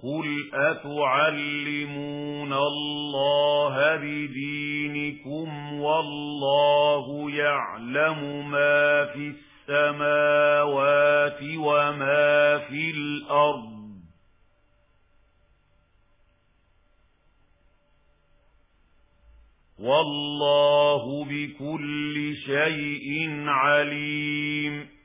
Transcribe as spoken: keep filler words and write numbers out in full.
قُلْ أَتُعَلِّمُونَ اللَّهَ بِدِينِكُمْ وَاللَّهُ يَعْلَمُ مَا فِي السَّمَاوَاتِ وَمَا فِي الْأَرْضِ وَاللَّهُ بِكُلِّ شَيْءٍ عَلِيمٌ